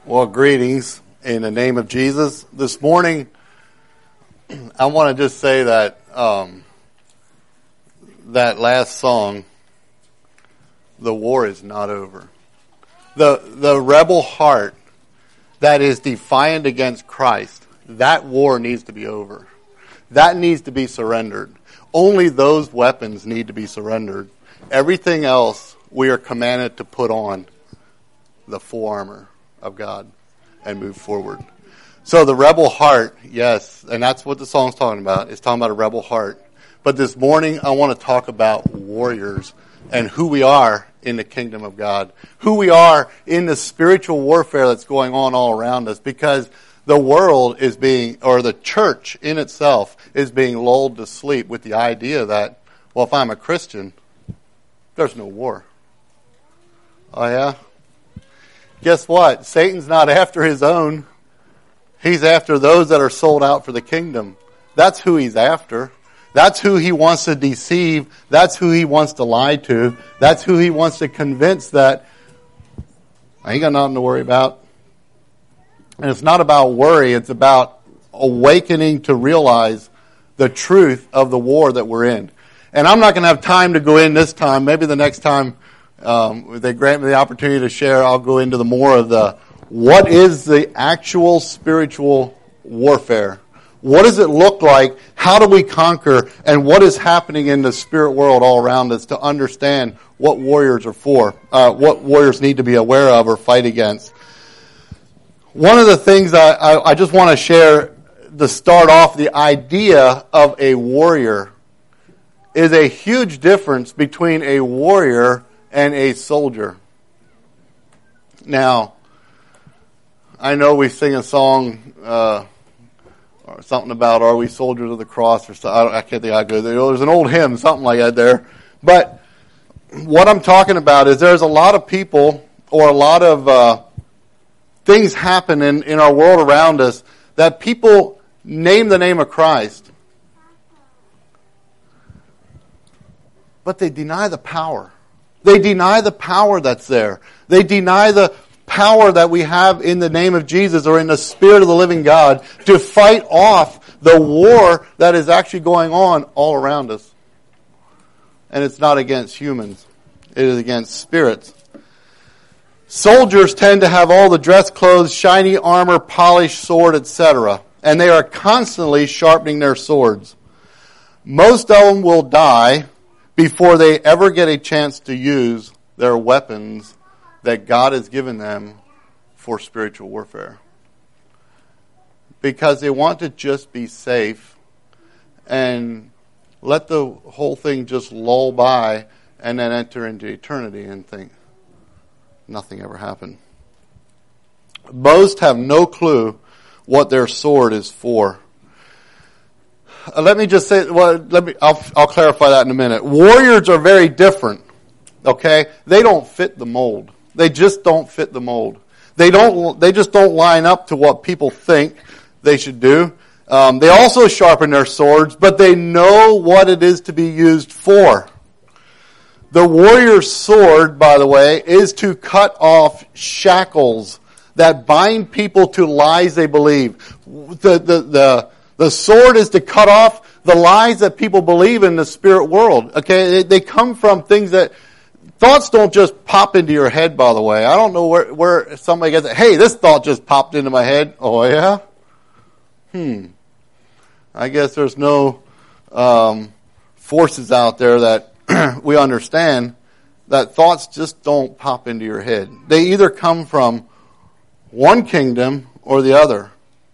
Well, greetings in the name of Jesus. This morning, I want to just say that that last song, "The war is not over." The rebel heart that is defiant against Christ, that war needs to be over. That needs to be surrendered. Only those weapons need to be surrendered. Everything else, we are commanded to put on the full armor of God and move forward. So the rebel heart, yes, and that's what the song's talking about. It's talking about a rebel heart. But this morning, I want to talk about warriors and who we are in the kingdom of God, who we are in the spiritual warfare that's going on all around us, because the world is being, or the church in itself is being lulled to sleep with the idea that, well, if I'm a Christian, there's no war. Oh yeah? Guess what? Satan's not after his own. He's after those that are sold out for the kingdom. That's who he's after. That's who he wants to deceive. That's who he wants to lie to. That's who he wants to convince that I ain't got nothing to worry about. And it's not about worry. It's about awakening to realize the truth of the war that we're in. And I'm not going to have time to go in this time. Maybe the next time if they grant me the opportunity to share, I'll go into the more of the what is the actual spiritual warfare. What does it look like? How do we conquer? And what is happening in the spirit world all around us to understand what warriors are for, what warriors need to be aware of or fight against. One of the things I just want to share to start off, the idea of a warrior is a huge difference between a warrior and a soldier. Now, I know we sing a song or something about "Are we soldiers of the cross?" or something. I can't think how good. There's an old hymn, something like that there. But what I'm talking about is there's a lot of people or a lot of things happen in our world around us that people name the name of Christ, but they deny the power. They deny the power that's there. They deny the power that we have in the name of Jesus or in the Spirit of the living God to fight off the war that is actually going on all around us. And it's not against humans. It is against spirits. Soldiers tend to have all the dress clothes, shiny armor, polished sword, etc. And they are constantly sharpening their swords. Most of them will die before they ever get a chance to use their weapons that God has given them for spiritual warfare. Because they want to just be safe and let the whole thing just lull by and then enter into eternity and think nothing ever happened. Most have no clue what their sword is for. Let me just say, I'll clarify that in a minute. Warriors are very different, okay? They don't fit the mold. They just don't fit the mold. They just don't line up to what people think they should do. They also sharpen their swords, but they know what it is to be used for. The warrior's sword, by the way, is to cut off shackles that bind people to lies they believe. The sword is to cut off the lies that people believe in the spirit world. Okay, they come from things that thoughts don't just pop into your head. By the way, I don't know where somebody gets it. Hey, this thought just popped into my head. Oh yeah. I guess there's no forces out there that we understand that thoughts just don't pop into your head. They either come from one kingdom or the other.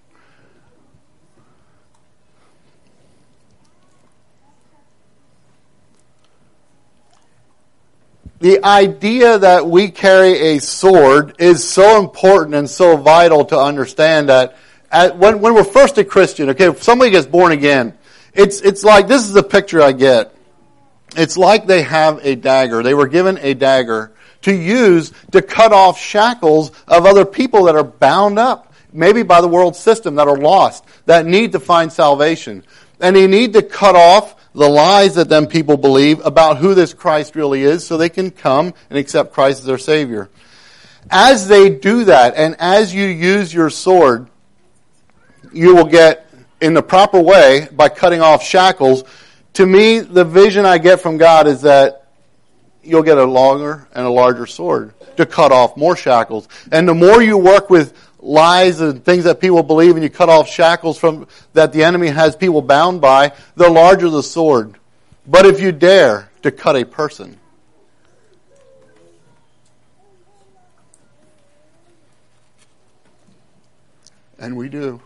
The idea that we carry a sword is so important and so vital to understand that when we're first a Christian, okay, if somebody gets born again, it's like, this is the picture I get. It's like they have a dagger. They were given a dagger to use to cut off shackles of other people that are bound up, maybe by the world system, that are lost, that need to find salvation. And they need to cut off the lies that them people believe about who this Christ really is so they can come and accept Christ as their Savior. As they do that, and as you use your sword, you will get, in the proper way, by cutting off shackles. To me, the vision I get from God is that you'll get a longer and a larger sword to cut off more shackles. And the more you work with lies and things that people believe, and you cut off shackles from that the enemy has people bound by, the larger the sword. But if you dare to cut a person, and we do,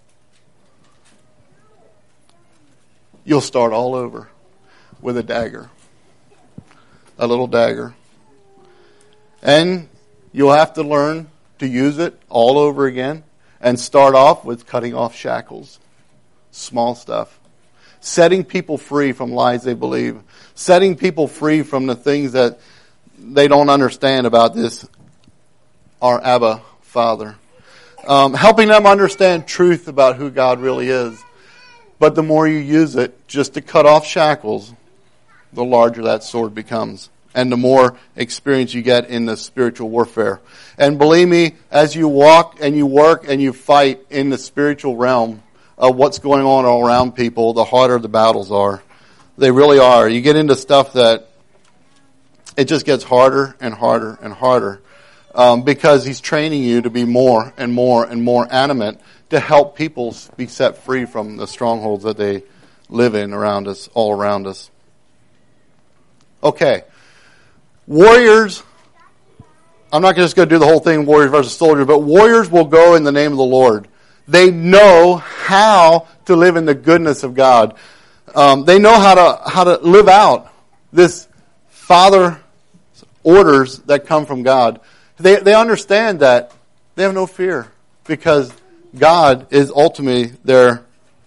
you'll start all over with a dagger. A little dagger. And you'll have to learn to use it all over again and start off with cutting off shackles. Small stuff. Setting people free from lies they believe. Setting people free from the things that they don't understand about this, our Abba Father. Helping them understand truth about who God really is. But the more you use it just to cut off shackles, the larger that sword becomes. And the more experience you get in the spiritual warfare. And believe me, as you walk and you work and you fight in the spiritual realm of what's going on all around people, the harder the battles are. They really are. You get into stuff that it just gets harder and harder and harder. Because he's training you to be more and more and more animate to help people be set free from the strongholds that they live in around us, all around us. Okay. Warriors, I'm not just going to do the whole thing, warriors versus soldiers, but warriors will go in the name of the Lord. They know how to live in the goodness of God. They know how to live out this Father orders that come from God. They understand that they have no fear because God is ultimately their,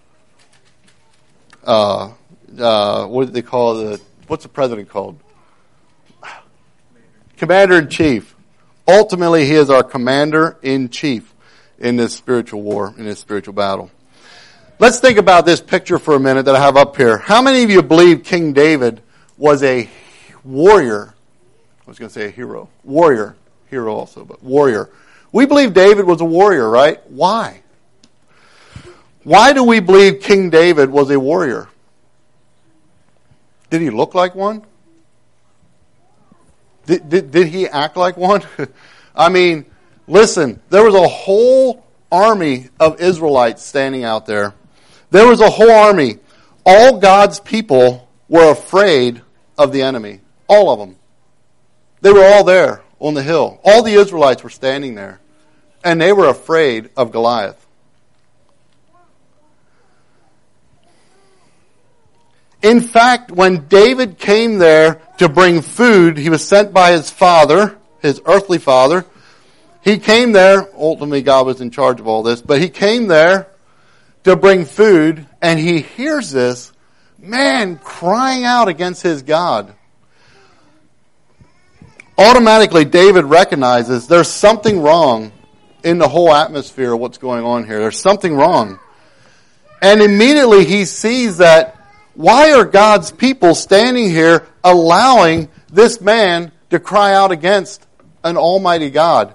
what do they call what's the president called? Commander-in-Chief. Ultimately, he is our commander-in-chief in this spiritual war, in this spiritual battle. Let's think about this picture for a minute that I have up here. How many of you believe King David was a warrior? I was going to say a hero. Warrior. Hero also, but warrior. We believe David was a warrior, right? Why? Why do we believe King David was a warrior? Did he look like one? Did he act like one? I mean, listen, there was a whole army of Israelites standing out there. There was a whole army. All God's people were afraid of the enemy. All of them. They were all there on the hill. All the Israelites were standing there. And they were afraid of Goliath. In fact, when David came there to bring food, he was sent by his father, his earthly father. He came there, ultimately God was in charge of all this, but he came there to bring food, and he hears this man crying out against his God. Automatically, David recognizes there's something wrong in the whole atmosphere of what's going on here. There's something wrong. And immediately he sees that why are God's people standing here allowing this man to cry out against an almighty God?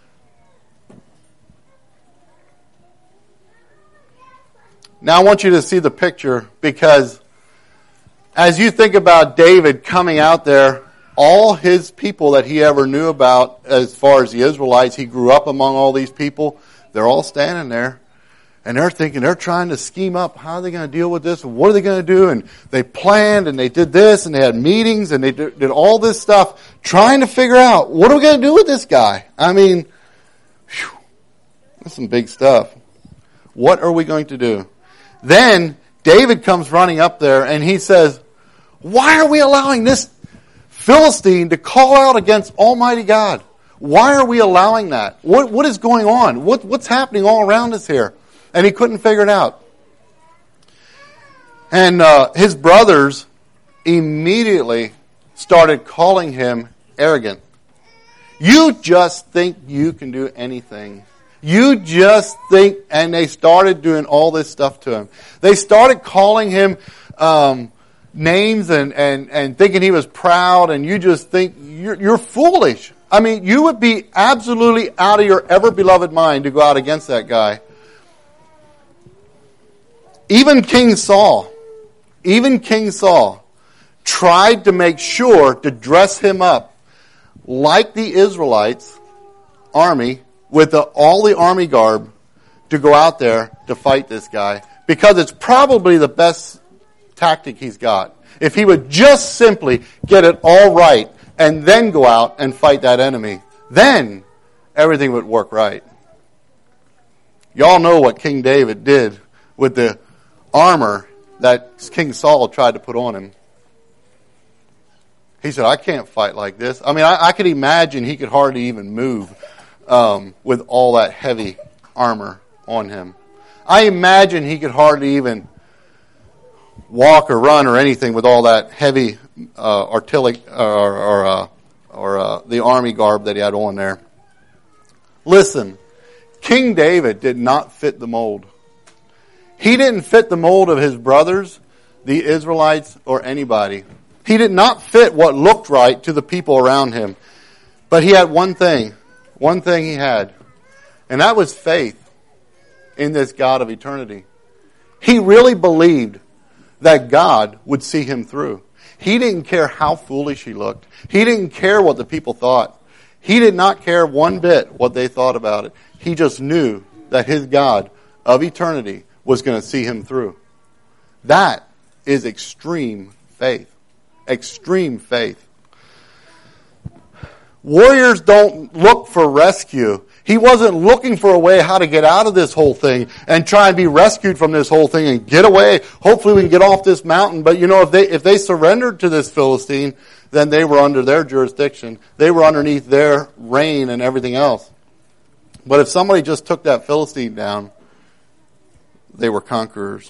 Now I want you to see the picture because as you think about David coming out there, all his people that he ever knew about as far as the Israelites, he grew up among all these people, they're all standing there. And they're thinking, they're trying to scheme up, how are they going to deal with this? And what are they going to do? And they planned and they did this and they had meetings and they did all this stuff trying to figure out, what are we going to do with this guy? I mean, whew, that's some big stuff. What are we going to do? Then David comes running up there and he says, why are we allowing this Philistine to call out against Almighty God? Why are we allowing that? What is going on? What's happening all around us here? And he couldn't figure it out. And his brothers immediately started calling him arrogant. You just think you can do anything. You just think, and they started doing all this stuff to him. They started calling him names and thinking he was proud, and you just think you're foolish. I mean, you would be absolutely out of your ever-beloved mind to go out against that guy. Even King Saul tried to make sure to dress him up like the Israelites army with all the army garb to go out there to fight this guy, because it's probably the best tactic he's got. If he would just simply get it all right and then go out and fight that enemy, then everything would work right. Y'all know what King David did with the armor that King Saul tried to put on him. He said, I can't fight like this. I mean, I could imagine he could hardly even move with all that heavy armor on him. I imagine he could hardly even walk or run or anything with all that heavy artillery or the army garb that he had on there. Listen, King David did not fit the mold. He didn't fit the mold of his brothers, the Israelites, or anybody. He did not fit what looked right to the people around him. But he had one thing he had, and that was faith in this God of eternity. He really believed that God would see him through. He didn't care how foolish he looked. He didn't care what the people thought. He did not care one bit what they thought about it. He just knew that his God of eternity was going to see him through. That is extreme faith. Extreme faith. Warriors don't look for rescue. He wasn't looking for a way how to get out of this whole thing and try and be rescued from this whole thing and get away. Hopefully we can get off this mountain. But you know, if they surrendered to this Philistine, then they were under their jurisdiction. They were underneath their reign and everything else. But if somebody just took that Philistine down, they were conquerors.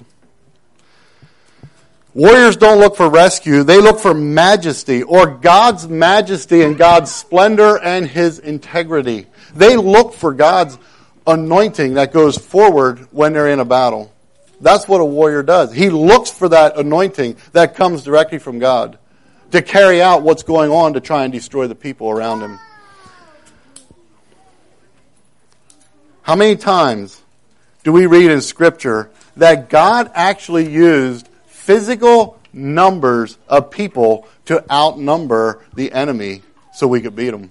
Warriors don't look for rescue. They look for majesty, or God's majesty and God's splendor and His integrity. They look for God's anointing that goes forward when they're in a battle. That's what a warrior does. He looks for that anointing that comes directly from God to carry out what's going on to try and destroy the people around him. How many times do we read in Scripture that God actually used physical numbers of people to outnumber the enemy so we could beat them?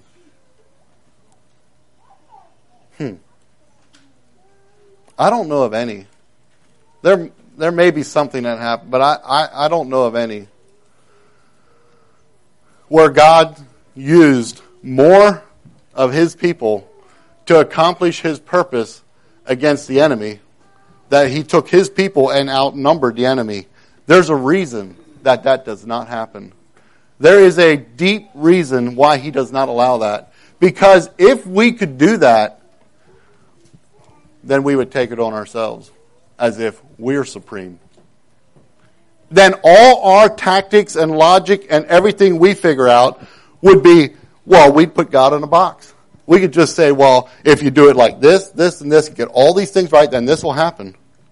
I don't know of any. There may be something that happened, but I don't know of any where God used more of His people to accomplish His purpose against the enemy, that He took His people and outnumbered the enemy. There's a reason that does not happen. There is a deep reason why He does not allow that. Because if we could do that, then we would take it on ourselves as if we're supreme. Then all our tactics and logic and everything we figure out would be, well, we'd put God in a box. We could just say, well, if you do it like this, this, and this, get all these things right, then this will happen.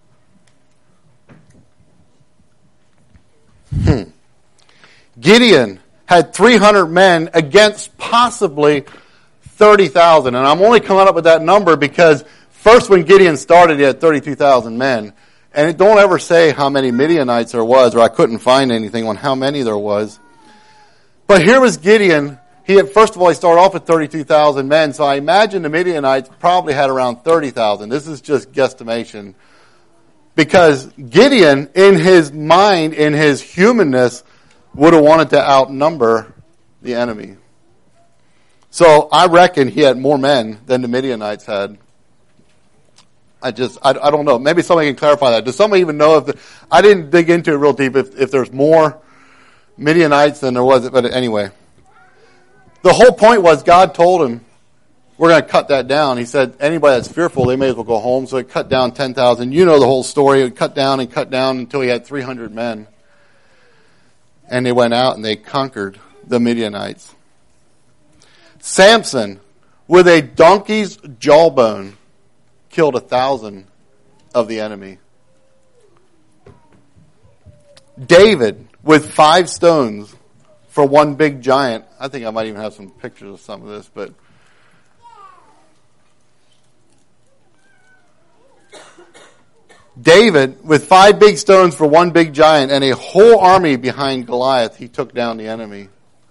Gideon had 300 men against possibly 30,000. And I'm only coming up with that number because first when Gideon started, he had 32,000 men. And it don't ever say how many Midianites there was, or I couldn't find anything on how many there was. But here was Gideon. First of all, he started off with 32,000 men, so I imagine the Midianites probably had around 30,000. This is just guesstimation. Because Gideon, in his mind, in his humanness, would have wanted to outnumber the enemy. So I reckon he had more men than the Midianites had. I don't know. Maybe somebody can clarify that. Does somebody even know I didn't dig into it real deep if there's more Midianites than there was, but anyway. The whole point was God told him, we're going to cut that down. He said, anybody that's fearful, they may as well go home. So he cut down 10,000. You know the whole story. It cut down until he had 300 men. And they went out and they conquered the Midianites. Samson, with a donkey's jawbone, killed 1,000 of the enemy. David, with 5 stones, for one big giant. I think I might even have some pictures of some of this, but David, with 5 big stones for one big giant and a whole army behind Goliath, he took down the enemy.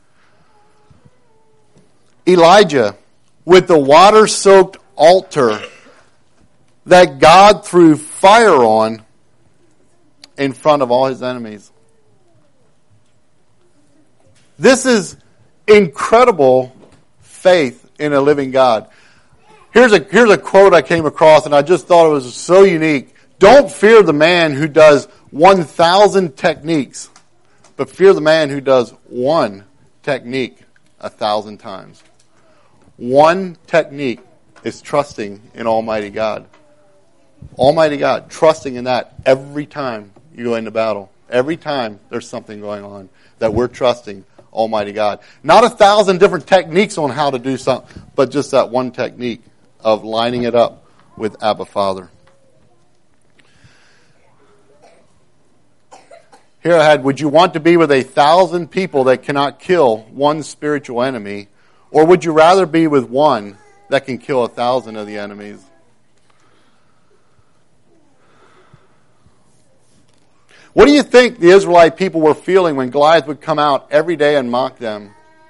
Elijah, with the water-soaked altar that God threw fire on in front of all his enemies. This is incredible faith in a living God. Here's a quote I came across, and I just thought it was so unique. Don't fear the man who does 1,000 techniques, but fear the man who does one technique 1,000 times. One technique is trusting in Almighty God. Almighty God, trusting in that every time you go into battle. Every time there's something going on, that we're trusting Almighty God. Not 1,000 different techniques on how to do something, but just that one technique of lining it up with Abba Father. Here I had, would you want to be with 1,000 people that cannot kill one spiritual enemy, or would you rather be with one that can kill 1,000 of the enemies? What do you think the Israelite people were feeling when Goliath would come out every day and mock them?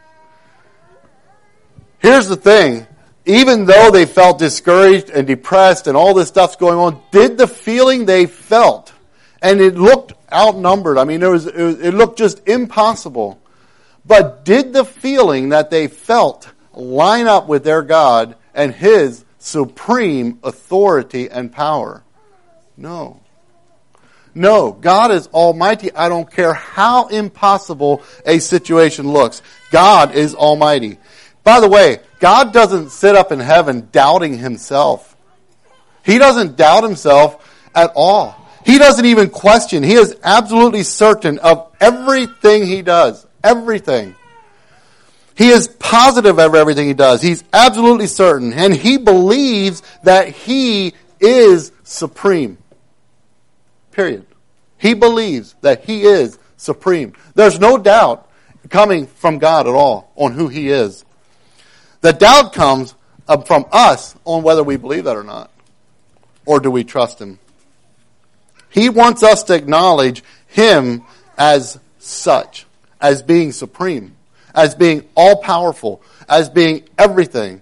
Here's the thing. Even though they felt discouraged and depressed and all this stuff's going on, did the feeling they felt, and it looked outnumbered. I mean, it looked just impossible. But did the feeling that they felt line up with their God and His supreme authority and power? No. No. God is almighty. I don't care how impossible a situation looks. God is almighty. By the way, God doesn't sit up in heaven doubting Himself. He doesn't doubt Himself at all. He doesn't even question. He is absolutely certain of everything He does. Everything. He is positive of everything He does. He's absolutely certain. And He believes that He is supreme. Period. He believes that He is supreme. There's no doubt coming from God at all on who He is. The doubt comes from us on whether we believe that or not. Or do we trust Him? He wants us to acknowledge Him as such, as being supreme, as being all-powerful, as being everything.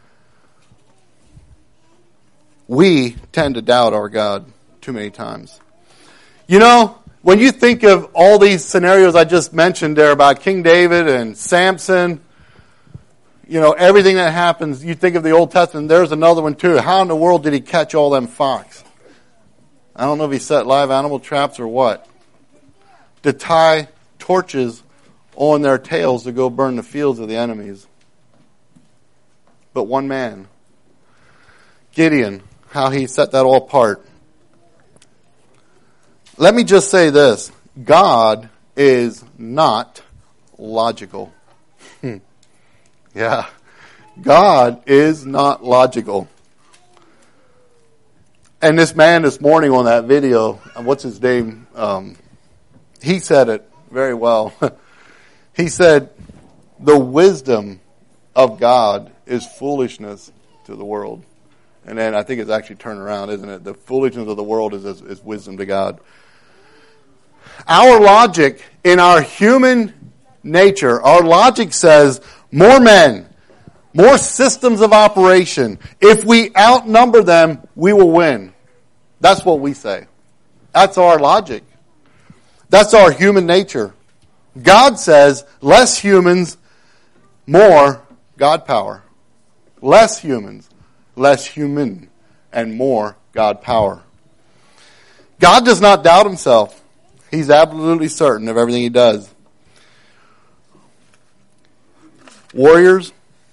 We tend to doubt our God too many times. You know, when you think of all these scenarios I just mentioned there about King David and Samson, you know, everything that happens, you think of the Old Testament, there's another one too. How in the world did he catch all them fox? I don't know if he set live animal traps or what. To tie torches on their tails to go burn the fields of the enemies. But one man, Gideon, how he set that all apart. Let me just say this. God is not logical. Yeah. God is not logical. And this man this morning on that video, what's his name? He said it very well. He said, the wisdom of God is foolishness to the world. And then I think it's actually turned around, isn't it? The foolishness of the world is wisdom to God. Our logic in our human nature, our logic says more men, more systems of operation. If we outnumber them, we will win. That's what we say. That's our logic. That's our human nature. God says less humans, more God power. Less humans, less human, and more God power. God does not doubt Himself. He's absolutely certain of everything He does. Warriors,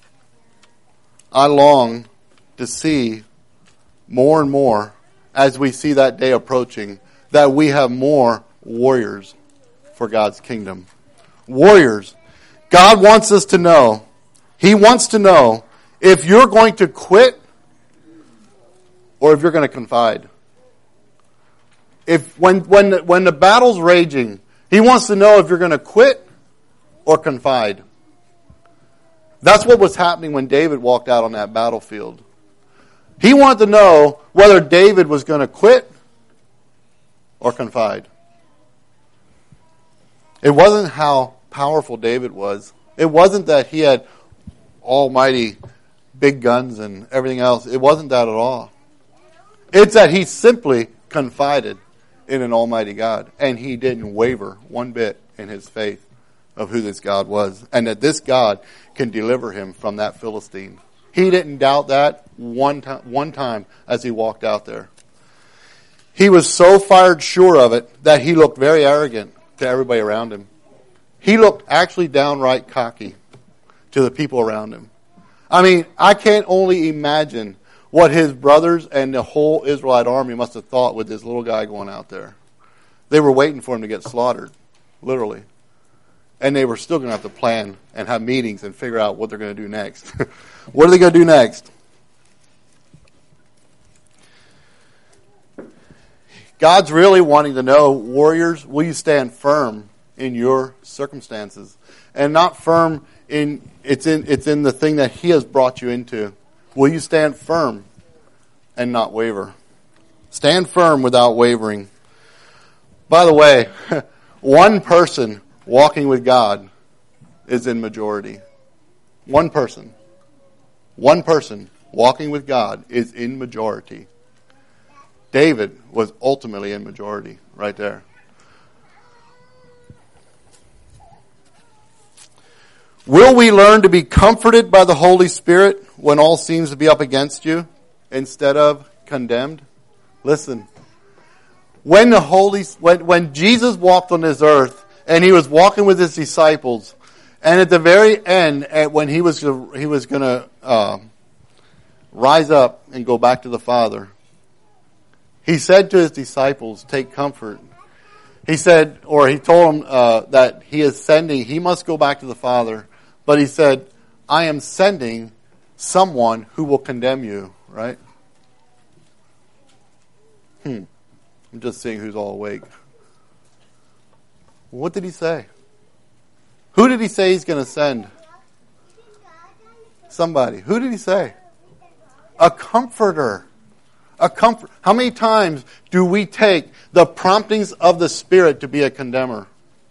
I long to see more and more as we see that day approaching, that we have more warriors for God's kingdom. Warriors. God wants us to know, He wants to know if you're going to quit or if you're going to confide. If when the battle's raging, He wants to know if you're going to quit or confide? That's what was happening when David walked out on that battlefield. He wanted to know whether David was going to quit or confide. It wasn't how powerful David was. It wasn't that he had almighty big guns and everything else. It wasn't that at all. It's that he simply confided in an almighty God. And he didn't waver one bit in his faith of who this God was. And that this God can deliver him from that Philistine. He didn't doubt that one time as he walked out there. He was so fired sure of it that he looked very arrogant to everybody around him. He looked actually downright cocky to the people around him. I mean, I can't only imagine what his brothers and the whole Israelite army must have thought with this little guy going out there. They were waiting for him to get slaughtered, literally. And they were still going to have to plan and have meetings and figure out what they're going to do next. What are they going to do next? God's really wanting to know, warriors, will you stand firm in your circumstances? And not firm it's in the thing that he has brought you into. Will you stand firm and not waver? Stand firm without wavering. By the way, one person walking with God is in majority. One person walking with God is in majority. David was ultimately in majority right there. Will we learn to be comforted by the Holy Spirit when all seems to be up against you instead of condemned? Listen, when Jesus walked on this earth and he was walking with his disciples, and at the very end, when he was going to rise up and go back to the Father, he said to his disciples, "Take comfort." He said, or he told them that he must go back to the Father. But he said, "I am sending someone who will condemn you," right? I'm just seeing who's all awake. What did he say? Who did he say he's going to send? Somebody. Who did he say? A comforter. A comfort. How many times do we take the promptings of the Spirit to be a condemner?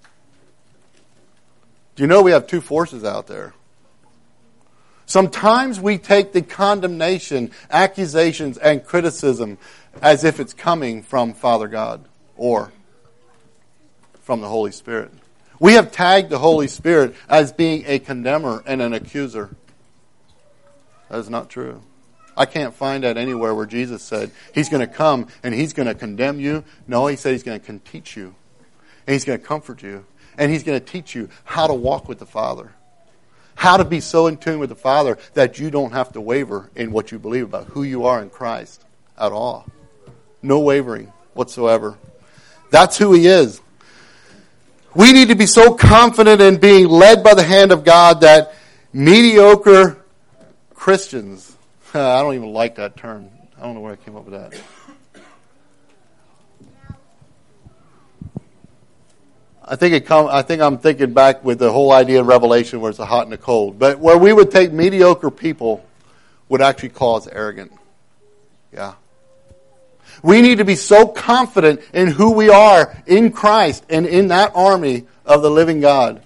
Do you know we have two forces out there? Sometimes we take the condemnation, accusations, and criticism as if it's coming from Father God or from the Holy Spirit. We have tagged the Holy Spirit as being a condemner and an accuser. That is not true. I can't find that anywhere where Jesus said he's going to come and he's going to condemn you. No, he said he's going to teach you. And he's going to comfort you. And he's going to teach you how to walk with the Father. How to be so in tune with the Father that you don't have to waver in what you believe about who you are in Christ at all. No wavering whatsoever. That's who he is. We need to be so confident in being led by the hand of God that mediocre Christians, I don't even like that term. I don't know where I came up with that. I think I'm thinking back with the whole idea of Revelation where it's a hot and a cold. But where we would take mediocre people would actually call us arrogant. Yeah. We need to be so confident in who we are in Christ and in that army of the living God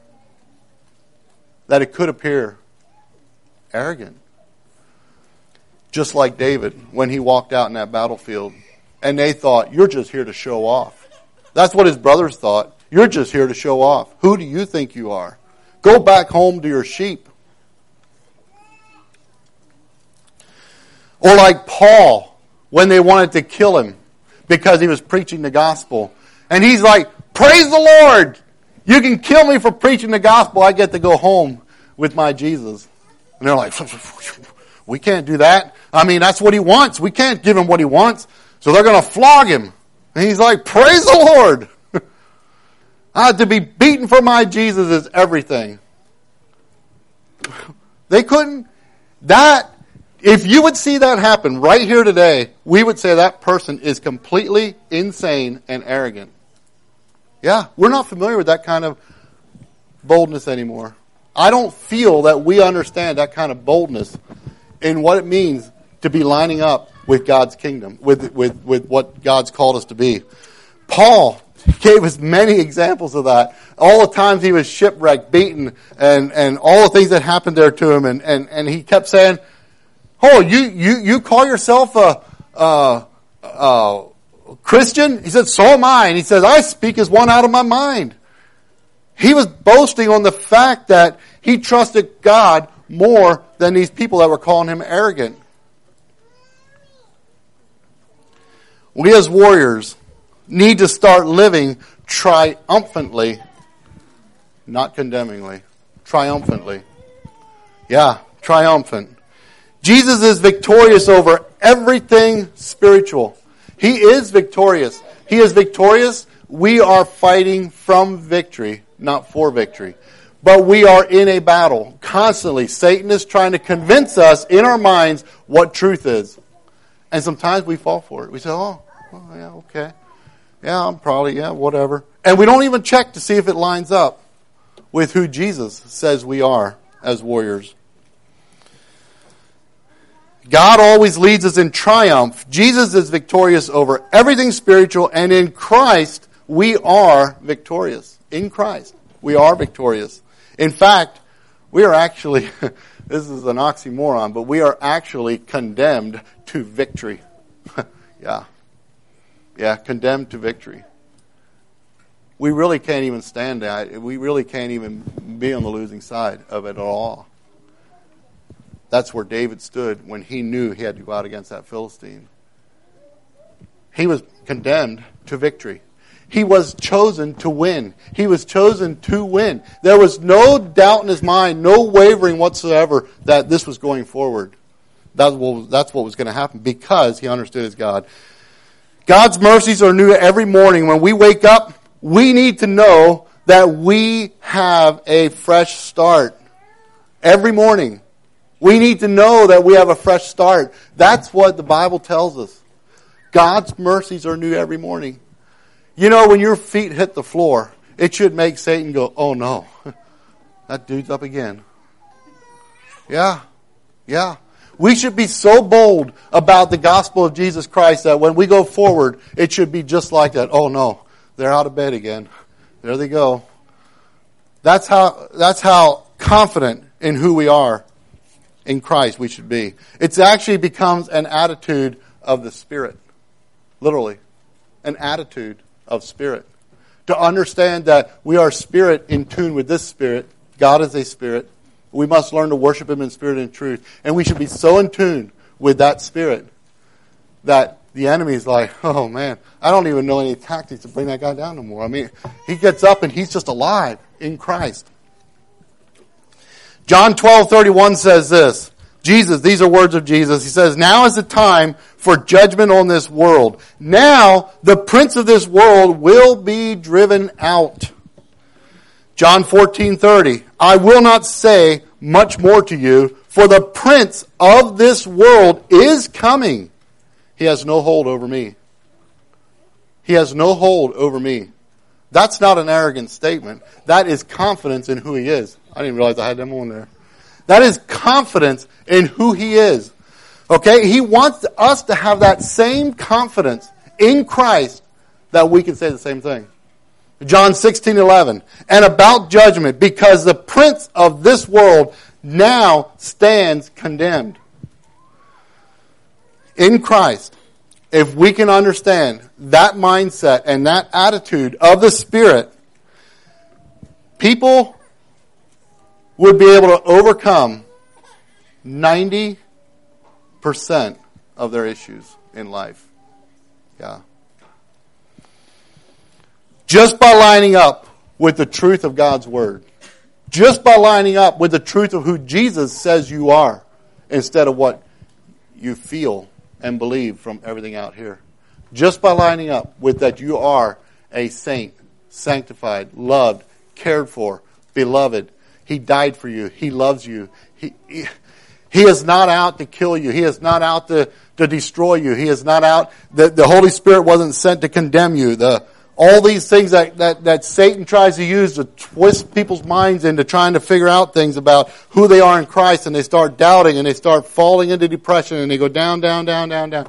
that it could appear arrogant. Just like David when he walked out in that battlefield and they thought, "You're just here to show off." That's what his brothers thought. "You're just here to show off. Who do you think you are? Go back home to your sheep." Or like Paul, when they wanted to kill him because he was preaching the gospel. And he's like, "Praise the Lord! You can kill me for preaching the gospel. I get to go home with my Jesus." And they're like, "We can't do that. I mean, that's what he wants. We can't give him what he wants. So they're going to flog him." And he's like, "Praise the Lord! To be beaten for my Jesus is everything." They couldn't. If you would see that happen right here today, we would say that person is completely insane and arrogant. Yeah, we're not familiar with that kind of boldness anymore. I don't feel that we understand that kind of boldness in what it means to be lining up with God's kingdom, with what God's called us to be. Paul gave us many examples of that. All the times he was shipwrecked, beaten, and all the things that happened there to him. And he kept saying, "Oh, you call yourself a Christian?" He said, "So am I." And he says, "I speak as one out of my mind." He was boasting on the fact that he trusted God more than these people that were calling him arrogant. We as warriors need to start living triumphantly, not condemningly. Triumphantly. Yeah, triumphant. Jesus is victorious over everything spiritual. He is victorious. He is victorious. We are fighting from victory, not for victory. But we are in a battle constantly. Satan is trying to convince us in our minds what truth is. And sometimes we fall for it. We say, oh yeah, okay. Yeah, I'm probably, whatever. And we don't even check to see if it lines up with who Jesus says we are as warriors. God always leads us in triumph. Jesus is victorious over everything spiritual, and in Christ, we are victorious. In Christ, we are victorious. In fact, we are actually, this is an oxymoron, but we are actually condemned to victory. Yeah, condemned to victory. We really can't even stand that. We really can't even be on the losing side of it at all. That's where David stood when he knew he had to go out against that Philistine. He was condemned to victory. He was chosen to win. He was chosen to win. There was no doubt in his mind, no wavering whatsoever that this was going forward. That's what was going to happen because he understood his God. God's mercies are new every morning. When we wake up, we need to know that we have a fresh start. Every morning. We need to know that we have a fresh start. That's what the Bible tells us. God's mercies are new every morning. You know, when your feet hit the floor, it should make Satan go, oh no, that dude's up again. Yeah. We should be so bold about the gospel of Jesus Christ that when we go forward, it should be just like that. Oh no, they're out of bed again. There they go. That's how confident in who we are in Christ we should be. It actually becomes an attitude of the Spirit. Literally. An attitude of spirit. To understand that we are spirit in tune with this Spirit. God is a Spirit. We must learn to worship Him in spirit and truth. And we should be so in tune with that Spirit that the enemy is like, oh man, I don't even know any tactics to bring that guy down no more. I mean, he gets up and he's just alive in Christ. John 12:31 says this. These are words of Jesus. He says, now is the time for judgment on this world. Now the prince of this world will be driven out. John 14:30, I will not say much more to you, for the prince of this world is coming. He has no hold over me. He has no hold over me. That's not an arrogant statement. That is confidence in who He is. I didn't realize I had them on there. That is confidence in who He is. Okay? He wants us to have that same confidence in Christ that we can say the same thing. John 16:11, and about judgment, because the prince of this world now stands condemned. In Christ, if we can understand that mindset and that attitude of the Spirit, people would be able to overcome 90% of their issues in life. Yeah. Just by lining up with the truth of God's Word. Just by lining up with the truth of who Jesus says you are, instead of what you feel and believe from everything out here. Just by lining up with that you are a saint, sanctified, loved, cared for, beloved. He died for you. He loves you. He is not out to kill you. He is not out to destroy you. He is not out. The Holy Spirit wasn't sent to condemn you. All these things that Satan tries to use to twist people's minds into trying to figure out things about who they are in Christ, and they start doubting, and they start falling into depression, and they go down, down, down, down, down.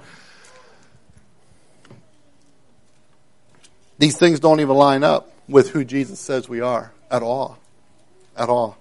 These things don't even line up with who Jesus says we are at all. At all.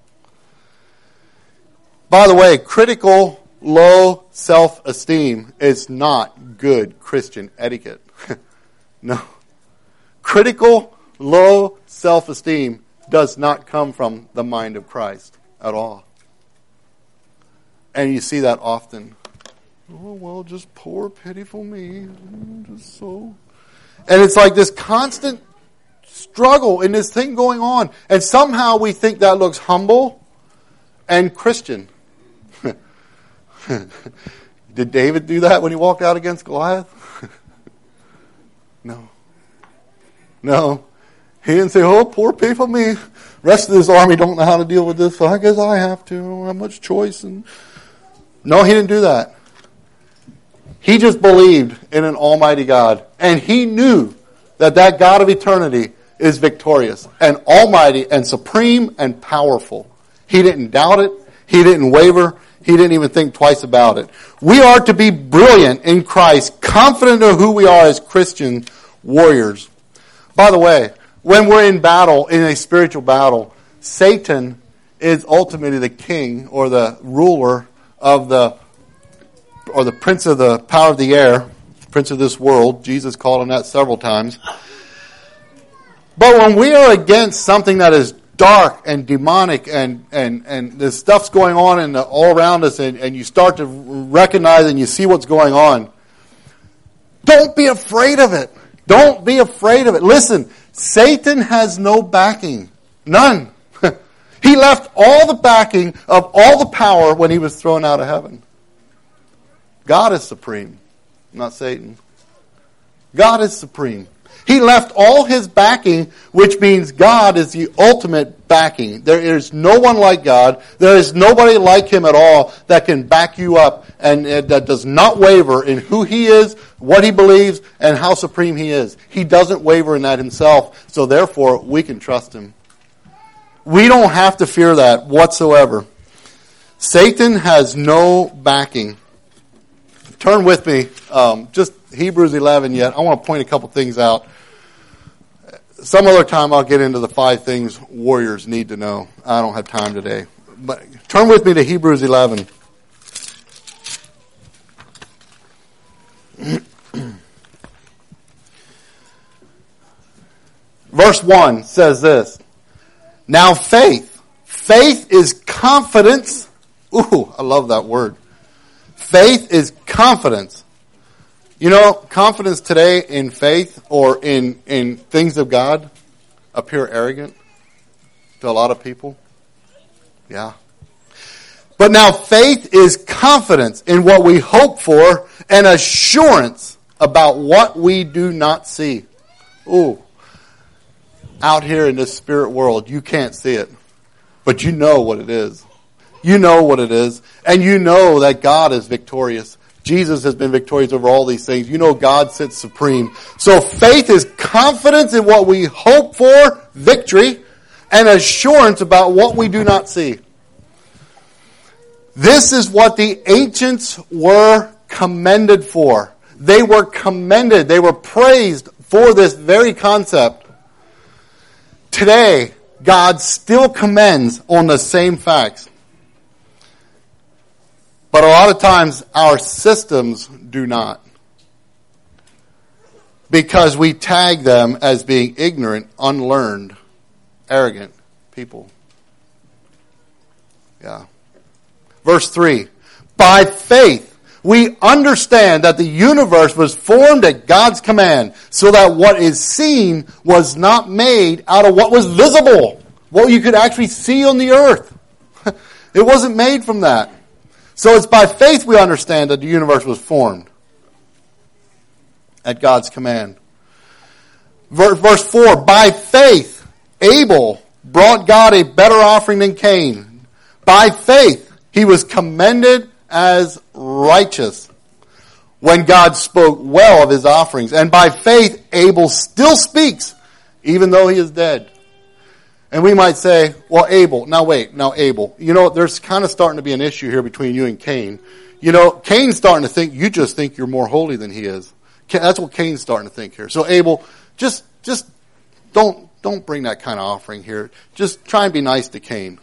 By the way, critical, low self-esteem is not good Christian etiquette. No. Critical, low self-esteem does not come from the mind of Christ at all. And you see that often. Oh, well, just poor, pitiful me. Just so... And it's like this constant struggle and this thing going on. And somehow we think that looks humble and Christian. Did David do that when he walked out against Goliath? No. No. He didn't say, oh, poor people me. Rest of this army don't know how to deal with this, so I guess I have to. I don't have much choice. No, he didn't do that. He just believed in an almighty God. And he knew that that God of eternity is victorious and almighty and supreme and powerful. He didn't doubt it. He didn't waver. He didn't even think twice about it. We are to be brilliant in Christ, confident of who we are as Christian warriors. By the way, when we're in battle, in a spiritual battle, Satan is ultimately the king or the ruler of the prince of the power of the air, prince of this world. Jesus called him that several times. But when we are against something that is dark and demonic and this stuff's going on all around us and you start to recognize and you see what's going on, don't be afraid of it. Don't be afraid of it. Listen, Satan has no backing. None. He left all the backing of all the power when he was thrown out of heaven. God is supreme, not Satan. God is supreme. He left all his backing, which means God is the ultimate backing. There is no one like God. There is nobody like him at all that can back you up and that does not waver in who he is, what he believes, and how supreme he is. He doesn't waver in that himself, so therefore we can trust him. We don't have to fear that whatsoever. Satan has no backing. Turn with me, just Hebrews 11 yet. I want to point a couple things out. Some other time I'll get into the 5 things warriors need to know. I don't have time today. But turn with me to Hebrews 11. Verse 1 says this. Now faith is confidence. Ooh, I love that word. Faith is confidence. You know, confidence today in faith or in things of God appear arrogant to a lot of people. Yeah. But now faith is confidence in what we hope for and assurance about what we do not see. Ooh. Out here in this spirit world, you can't see it. But you know what it is. You know what it is. And you know that God is victorious. Jesus has been victorious over all these things. You know God sits supreme. So faith is confidence in what we hope for, victory, and assurance about what we do not see. This is what the ancients were commended for. They were commended. They were praised for this very concept. Today, God still commends on the same facts. But a lot of times our systems do not. Because we tag them as being ignorant, unlearned, arrogant people. Yeah. Verse 3. By faith, we understand that the universe was formed at God's command, so that what is seen was not made out of what was visible, what you could actually see on the earth. It wasn't made from that. So it's by faith we understand that the universe was formed at God's command. Verse 4, by faith, Abel brought God a better offering than Cain. By faith, he was commended as righteous, when God spoke well of his offerings. And by faith, Abel still speaks, even though he is dead. And we might say, well, Abel. You know, there's kind of starting to be an issue here between you and Cain. You know, Cain's starting to think, you just think you're more holy than he is. That's what Cain's starting to think here. So Abel, just don't bring that kind of offering here. Just try and be nice to Cain.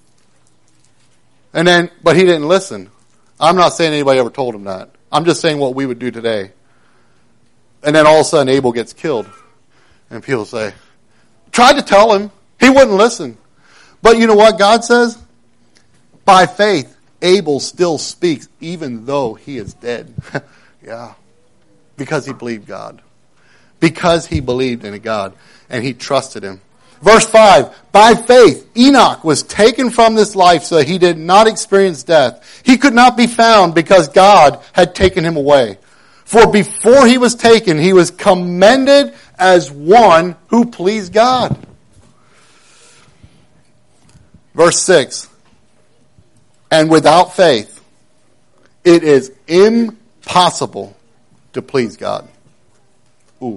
But he didn't listen. I'm not saying anybody ever told him that. I'm just saying what we would do today. And then all of a sudden Abel gets killed. And people say, tried to tell him. He wouldn't listen. But you know what God says? By faith, Abel still speaks even though he is dead. Yeah. Because he believed God. Because he believed in God. And he trusted him. Verse 5, by faith, Enoch was taken from this life so that he did not experience death. He could not be found because God had taken him away. For before he was taken, he was commended as one who pleased God. Verse 6, and without faith, it is impossible to please God. Ooh.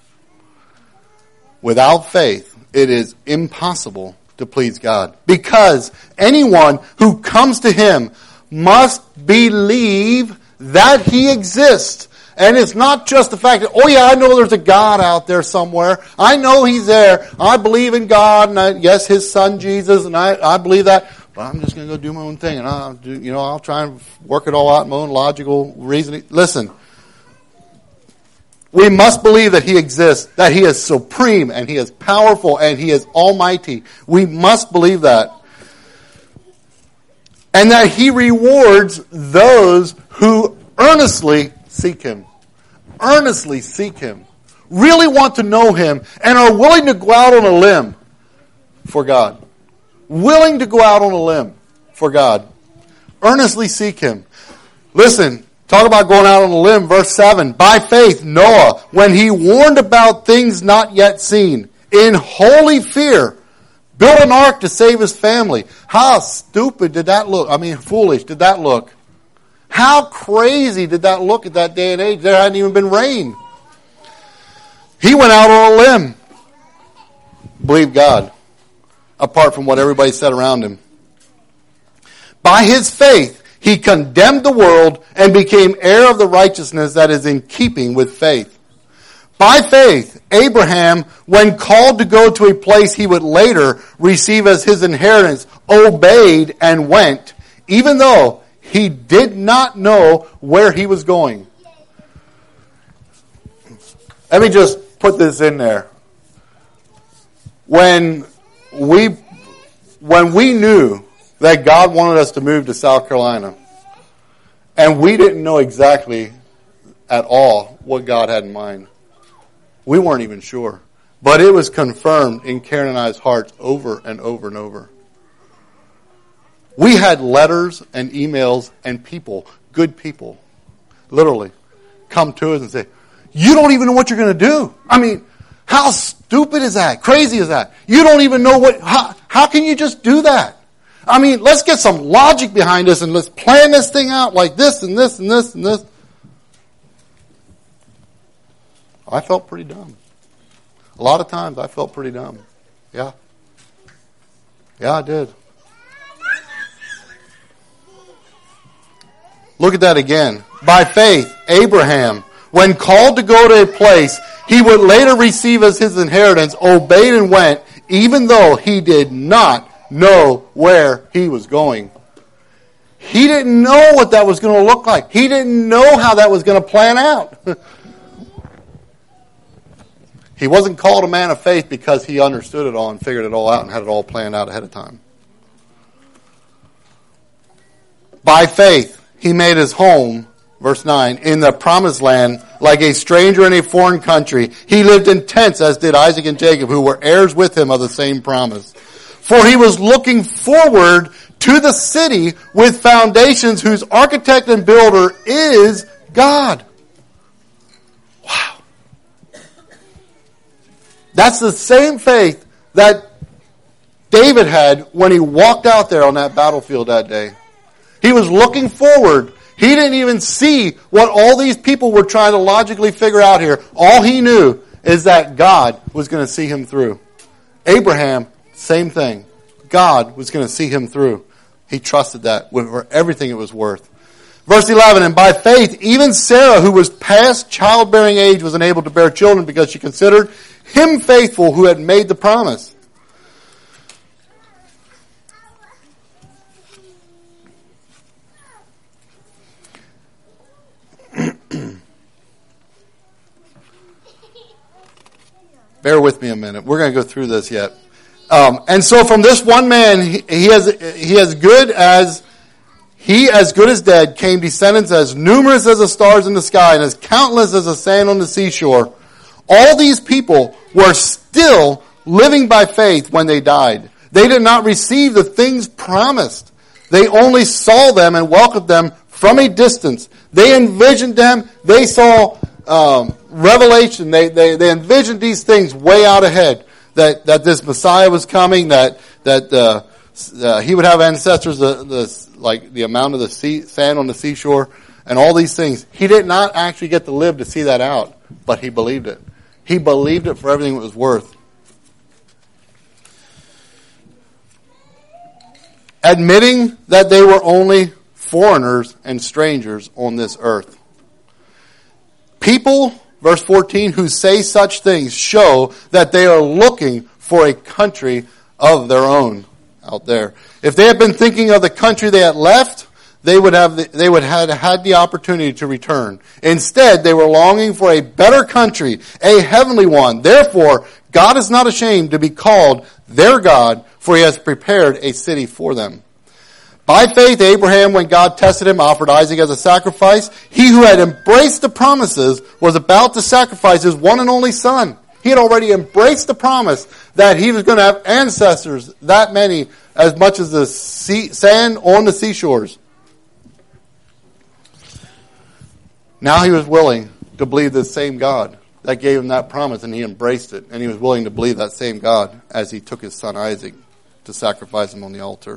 Without faith, it is impossible to please God. Because anyone who comes to him must believe that he exists. And it's not just the fact that, oh yeah, I know there's a God out there somewhere. I know he's there. I believe in God, and yes, his son Jesus, and I believe that. But I'm just going to go do my own thing, and I'll try and work it all out in my own logical reasoning. Listen. We must believe that he exists, that he is supreme, and he is powerful, and he is almighty. We must believe that. And that he rewards those who earnestly seek him. Earnestly seek him. Really want to know him, and are willing to go out on a limb for God. Willing to go out on a limb for God. Earnestly seek him. Listen. Talk about going out on a limb. Verse 7. By faith, Noah, when he warned about things not yet seen, in holy fear, built an ark to save his family. How stupid did that look? I mean, foolish did that look? How crazy did that look at that day and age? There hadn't even been rain. He went out on a limb. Believe God. Apart from what everybody said around him. By his faith, he condemned the world and became heir of the righteousness that is in keeping with faith. By faith, Abraham, when called to go to a place he would later receive as his inheritance, obeyed and went, even though he did not know where he was going. Let me just put this in there. When we knew that God wanted us to move to South Carolina, and we didn't know exactly at all what God had in mind. We weren't even sure. But it was confirmed in Karen and I's hearts over and over and over. We had letters and emails and people, good people, literally, come to us and say, you don't even know what you're going to do. I mean, how stupid is that? Crazy is that? You don't even know how can you just do that? I mean, let's get some logic behind this and let's plan this thing out like this and this and this and this. I felt pretty dumb. A lot of times I felt pretty dumb. Yeah. Yeah, I did. Look at that again. By faith, Abraham, when called to go to a place he would later receive as his inheritance, obeyed and went, even though he did not know where he was going. He didn't know what that was going to look like. He didn't know how that was going to plan out. He wasn't called a man of faith because he understood it all and figured it all out and had it all planned out ahead of time. By faith, he made his home, verse 9, in the promised land, like a stranger in a foreign country. He lived in tents, as did Isaac and Jacob, who were heirs with him of the same promise. For he was looking forward to the city with foundations, whose architect and builder is God. Wow. That's the same faith that David had when he walked out there on that battlefield that day. He was looking forward. He didn't even see what all these people were trying to logically figure out here. All he knew is that God was going to see him through. Abraham, same thing. God was going to see him through. He trusted that for everything it was worth. Verse 11, and by faith, even Sarah, who was past childbearing age, was unable to bear children because she considered him faithful who had made the promise. Bear with me a minute. We're going to go through this yet. And so from this one man, he as good as dead, came descendants as numerous as the stars in the sky and as countless as the sand on the seashore. All these people were still living by faith when they died. They did not receive the things promised. They only saw them and welcomed them from a distance. They envisioned them. They saw revelation. They envisioned these things way out ahead. That this Messiah was coming. That he would have ancestors like the amount of the sand on the seashore and all these things. He did not actually get to live to see that out, but he believed it. He believed it for everything it was worth. Admitting that they were only foreigners and strangers on this earth. People, verse 14, who say such things show that they are looking for a country of their own out there. If they had been thinking of the country they had left, they would have had the opportunity to return. Instead, they were longing for a better country, a heavenly one. Therefore, God is not ashamed to be called their God, for he has prepared a city for them. By faith, Abraham, when God tested him, offered Isaac as a sacrifice. He who had embraced the promises was about to sacrifice his one and only son. He had already embraced the promise that he was going to have ancestors, that many, as much as the sand on the seashores. Now he was willing to believe the same God that gave him that promise, and he embraced it. And he was willing to believe that same God as he took his son Isaac to sacrifice him on the altar.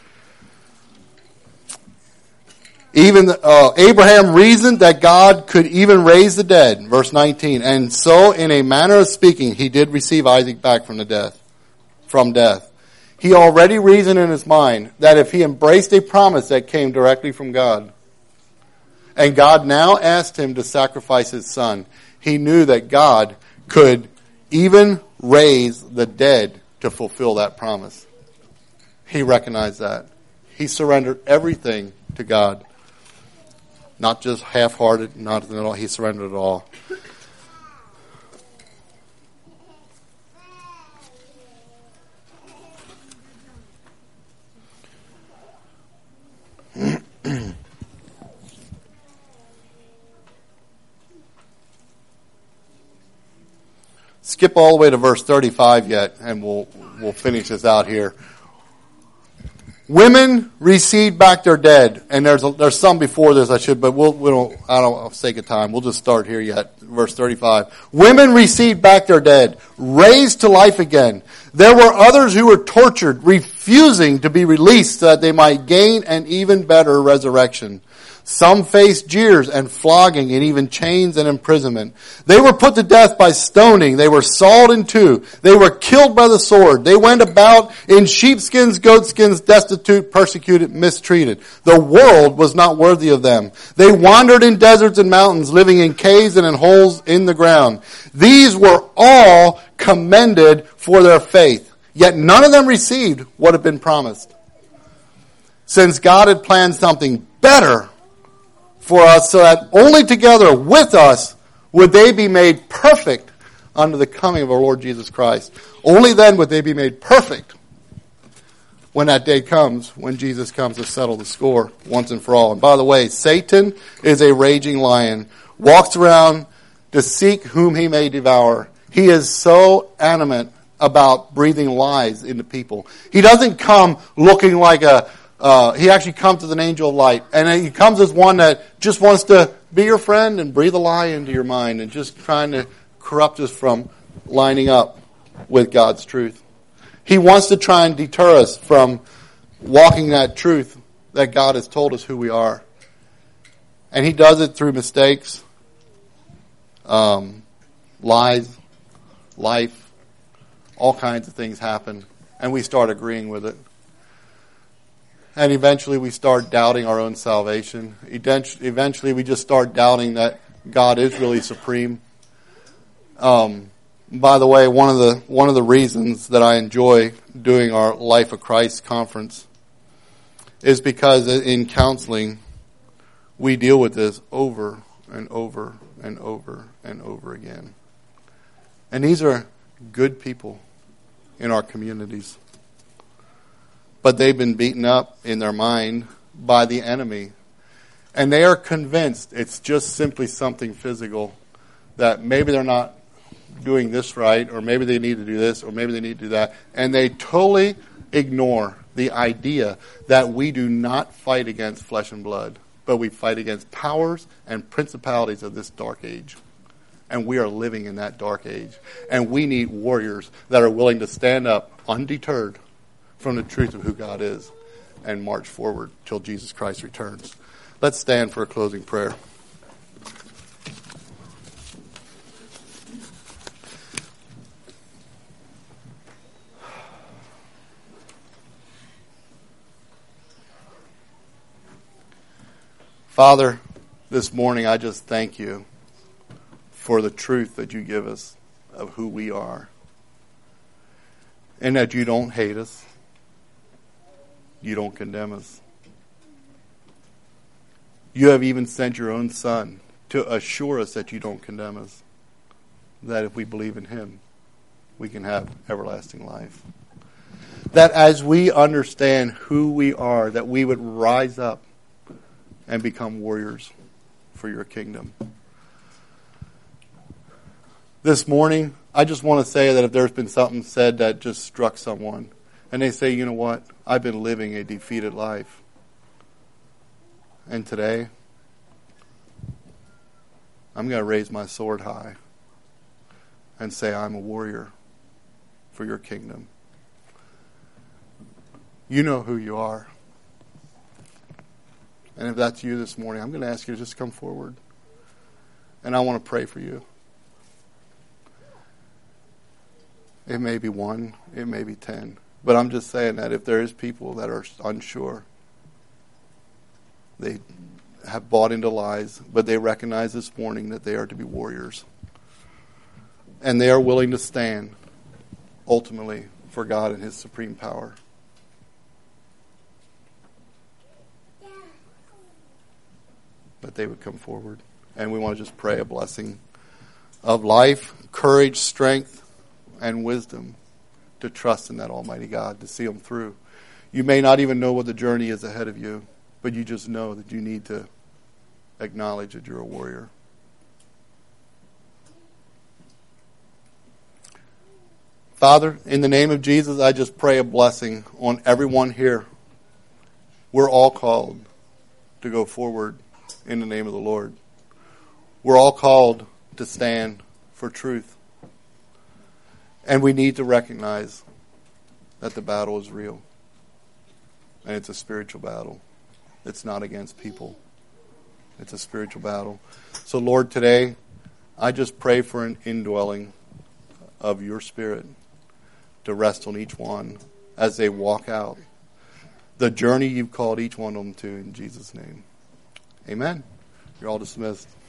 Even Abraham reasoned that God could even raise the dead, verse 19. And so, in a manner of speaking, he did receive Isaac back from death. He already reasoned in his mind that if he embraced a promise that came directly from God, and God now asked him to sacrifice his son, he knew that God could even raise the dead to fulfill that promise. He recognized that. He surrendered everything to God. Not just half-hearted, not at all. He surrendered it all. Skip all the way to verse 35 yet, and we'll finish this out here. Women received back their dead, and there's some before this I don't for sake of time, we'll just start here yet. Verse 35. Women received back their dead, raised to life again. There were others who were tortured, refusing to be released so that they might gain an even better resurrection. Some faced jeers and flogging and even chains and imprisonment. They were put to death by stoning. They were sawed in two. They were killed by the sword. They went about in sheepskins, goatskins, destitute, persecuted, mistreated. The world was not worthy of them. They wandered in deserts and mountains, living in caves and in holes in the ground. These were all commended for their faith. Yet none of them received what had been promised. Since God had planned something better for us, so that only together with us would they be made perfect unto the coming of our Lord Jesus Christ. Only then would they be made perfect when that day comes, when Jesus comes to settle the score once and for all. And by the way, Satan is a raging lion, walks around to seek whom he may devour. He is so animate about breathing lies into people. He doesn't come looking like he actually comes as an angel of light. And he comes as one that just wants to be your friend and breathe a lie into your mind and just trying to corrupt us from lining up with God's truth. He wants to try and deter us from walking that truth that God has told us who we are. And he does it through mistakes, lies, life, all kinds of things happen. And we start agreeing with it. And eventually we start doubting our own salvation. Eventually we just start doubting that God is really supreme. By the way, one of the reasons that I enjoy doing our Life of Christ conference is because in counseling we deal with this over and over and over and over again. And these are good people in our communities. But they've been beaten up in their mind by the enemy. And they are convinced it's just simply something physical, that maybe they're not doing this right, or maybe they need to do this, or maybe they need to do that. And they totally ignore the idea that we do not fight against flesh and blood, but we fight against powers and principalities of this dark age. And we are living in that dark age. And we need warriors that are willing to stand up undeterred from the truth of who God is and march forward till Jesus Christ returns. Let's stand for a closing prayer. Father, this morning I just thank you for the truth that you give us of who we are. And that you don't hate us. You don't condemn us. You have even sent your own Son to assure us that you don't condemn us. That if we believe in him, we can have everlasting life. That as we understand who we are, that we would rise up and become warriors for your kingdom. This morning, I just want to say that if there's been something said that just struck someone, and they say, you know what, I've been living a defeated life. And today, I'm going to raise my sword high and say I'm a warrior for your kingdom. You know who you are. And if that's you this morning, I'm going to ask you to just come forward. And I want to pray for you. It may be 1, it may be 10. But I'm just saying that if there is people that are unsure, they have bought into lies, but they recognize this morning that they are to be warriors. And they are willing to stand, ultimately, for God and his supreme power. That they would come forward. And we want to just pray a blessing of life, courage, strength, and wisdom to trust in that Almighty God, to see him through. You may not even know what the journey is ahead of you, but you just know that you need to acknowledge that you're a warrior. Father, in the name of Jesus, I just pray a blessing on everyone here. We're all called to go forward in the name of the Lord. We're all called to stand for truth. And we need to recognize that the battle is real. And it's a spiritual battle. It's not against people. It's a spiritual battle. So Lord, today, I just pray for an indwelling of your Spirit to rest on each one as they walk out the journey you've called each one of them to, in Jesus' name. Amen. You're all dismissed.